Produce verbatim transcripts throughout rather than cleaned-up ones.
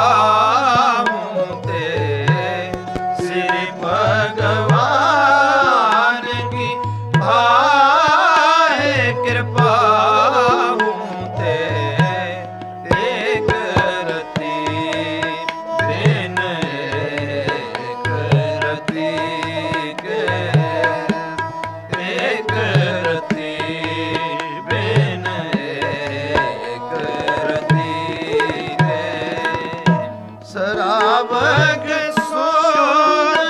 पाऊं ते श्री भगवान की भाए कृपा ते एक रति बिन एक रति के एक रति बिन एक रति के शराबग सोल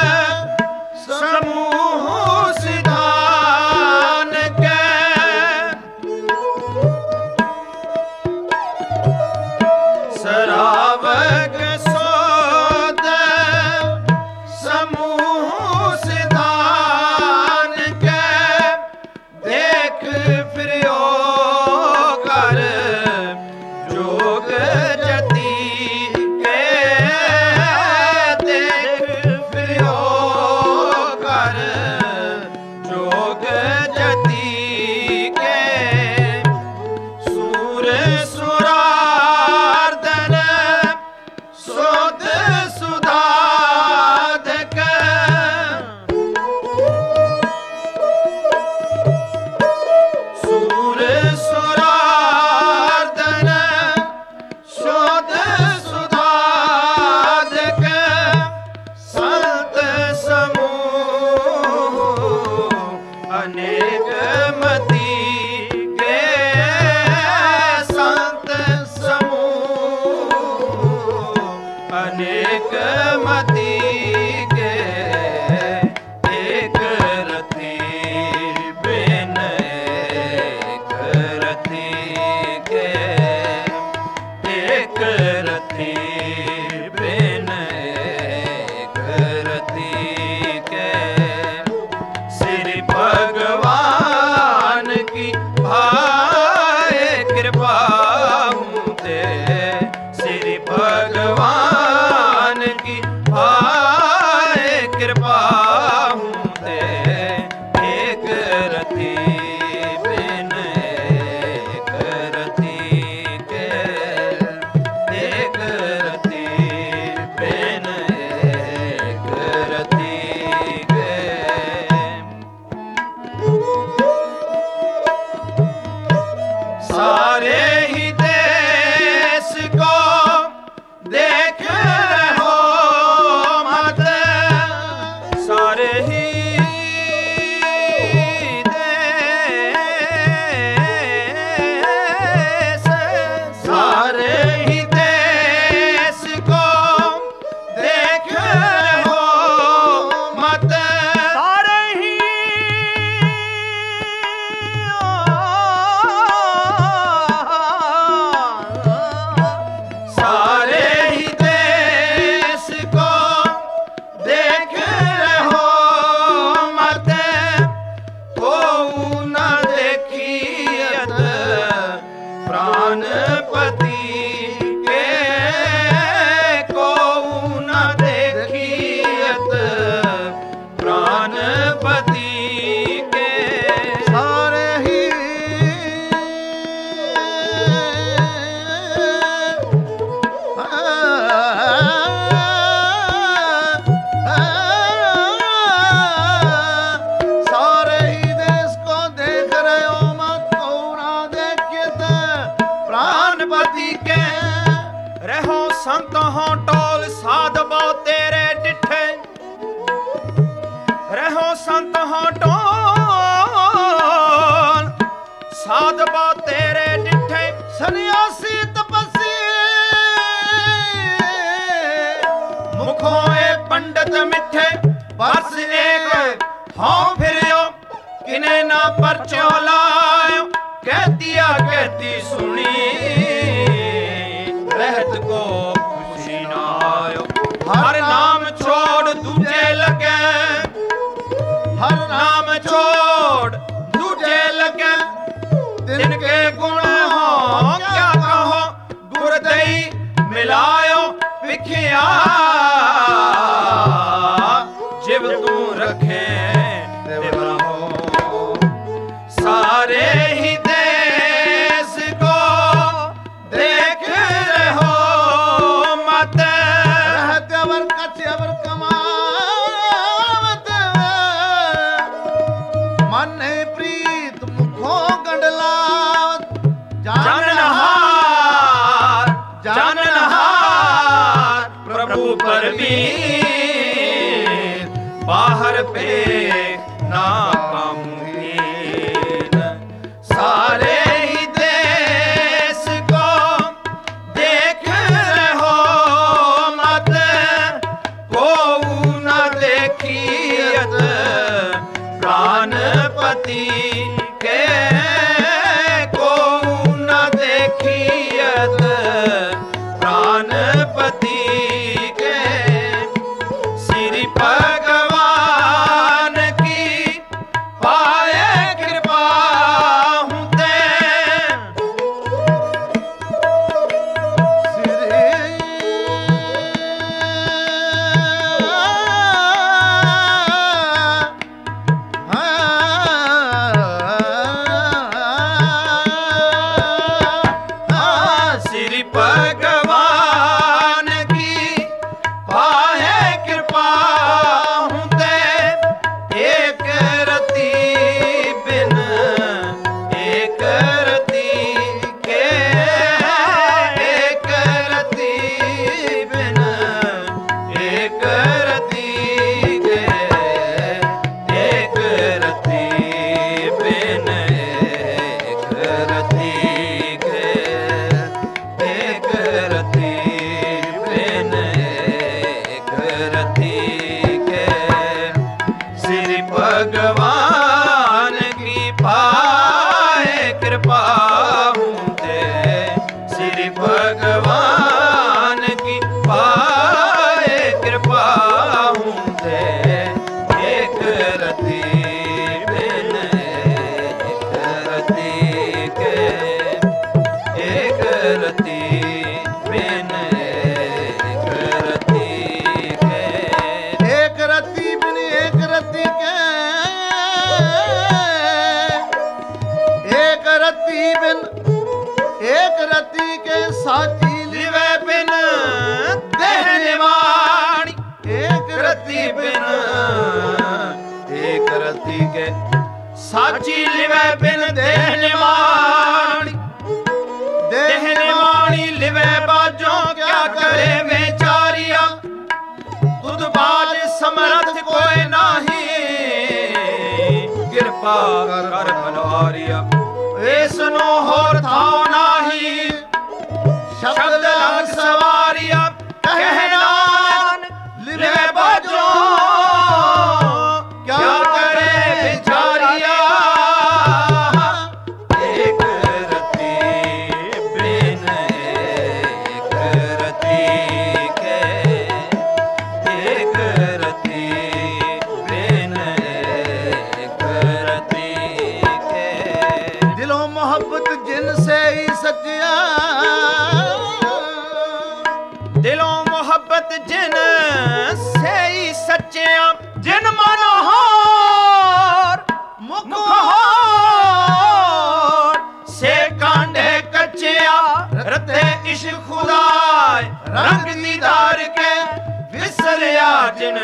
समूह सिधान के शराबग सोद समूह सिधान के देख फिरियो कर जोग जति के देख फिरियो कर जोग जति के सूर सुरार्दन सोद सुधाध के सूर सुरार्दन शोध सुधाध के संत समूह अनेक मति के संत समूह अनेक मति के एक रति बिन एक रति के एक रति बिन एक रति के श्री भगवान की भाए कृपा ते श्री भगवान की भाए कृपा ते एक रति बिन एक रति के एक रति बिन एक रति के सारे ही देश को देख रहो मत सारे ही देश सारे ही देश को देख रहो मत सारे ही सारे ही देश को देख रहो मत को न देखियत प्राणपति के को न देखियत प्राणपति के सारे ही सारे ही देश को देख रहे हो मत को ना देखियत प्राणपति के रहो संत हो टोल साधबो तेरे डिठे रहो संत हो टोल साधबो तेरे डिठे सन्यासी तपस्वी मुखों ए पंडित मिठे बस एक हाँ फिरियो किने ना परचो लायो कहतिया कहती सुनी रहत को खुशी ना आयो हर नाम छोड़ दूजे लगे हर नाम छोड़ दूजे लगे जिनके गुण हो क्या कहो गुरदई मिलायो विखिया जिव तू रखे सारे ही देश को देख रहो ऊपर मीर बाहर पे ना कमीन सारे ही देश को देख रहो मत को न देखियत प्राणपति के को न देखियत प्राणपति के श्री भगवान की पाए कृपा हूँ ते श्री भगवान की पाए कृपा हूँ ते एक रति बिन एक रति के एक रति बिन एक रति के एक रति बिन एक रति के एक रति बिन एक रति के श्री भगवान की पाए कृपा हूँ ते श्री भगवान की पाए कृपा हूँ ते एक रति बिन एक रति के एक रति बिन एक रति के एक रति बिन एक रति के एक रति बिन एक रति के साची लिवे बिन देहने वाणी एक रति बिन एक रति के साची लिवे बिन देहने वाणी देहने वाणी लिवे बाजों क्या करे बेचारिया तुद बाज समर्थ कोई नाही कृपा कर बनवारिया ऐसनो होर थाओ नाही शब्द लग सवारिया कहनान लिवे बाजों क्या करे बेचारिया एक रति बिन एक रति के एक रति बिन एक रति के दिलों मोहब्बत जिनसे ही सच्चिया दिलों मोहब्बत जिन से ही सच्चिया जिन मनोहर मुखहोर से कांडे कच्चिया रते इश्क खुदाए रंग दीदार के विसरिया जिन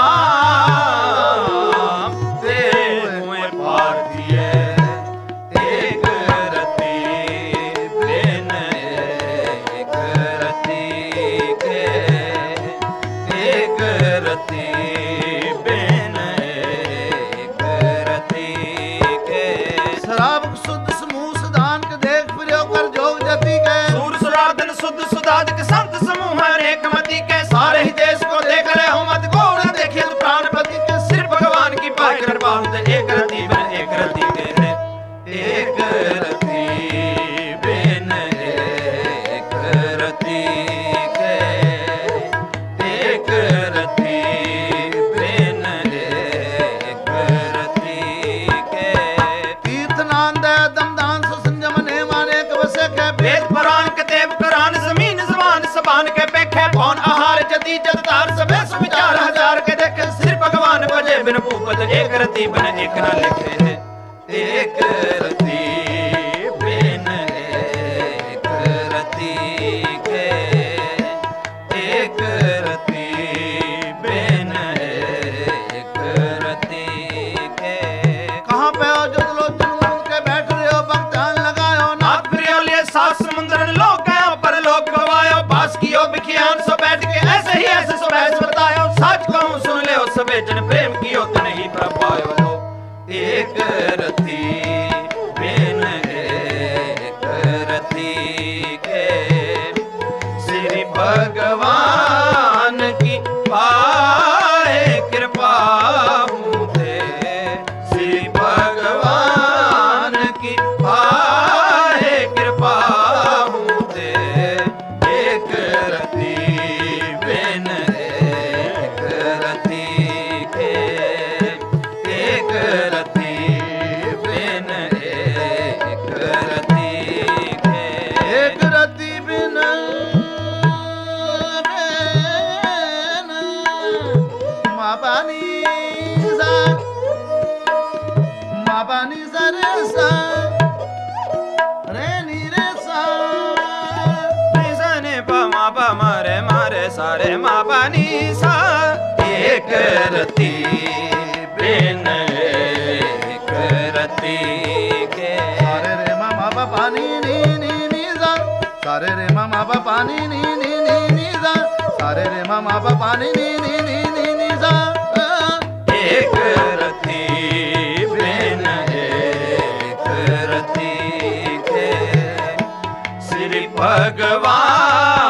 नाम ते हुए पार दिए एक रति बिन एक रति के एक रति बिन एक रति के शराब शुद्ध समूह सुदान के देख प्रियो कर जोग जति के सूर सुराधन शुद्ध सुदाज के संत समूह एक मति के सारे ही देश को देख रहे हो मत को न देखे तो प्राणपति के सिर भगवान की पाए कृपा हूँ ते एक रति बिन एक रति के एक रति बिन एक रति के एक रति बिन एक रति के तीर्थ नांद दमदान सो संयम ने माने कवसे के वेद पुराण कतेब कुरान जमीन जबान सबान के पेखे कौन आहार जति जगतार सबे सुविचार हजार के देखे सिर भगवान बजे बिन भूपत एक रति बिन एक न लिखे है एक रति बिन एक रति के एक रति बिन एक रति के कहाँ पे हो जो लोचन के बैठ रहे हो भक्त ध्यान लगायो नाथ प्रियो लिए सात समुद्र लोग गए पर लोग गवायो पास कियो बिखियान सो बैठ के ऐसे ही ऐसे रे मा पा नी सा एक रति बिन एक रति के सारे रे मा मा पा पा नी नी नी नी सा सारे रे मा मा पा पा नी नी नी नी नी सा सारे रे मा मा पा पा नी नी नी नी नी नी सा एक रति बिन एक रति के श्री भगवान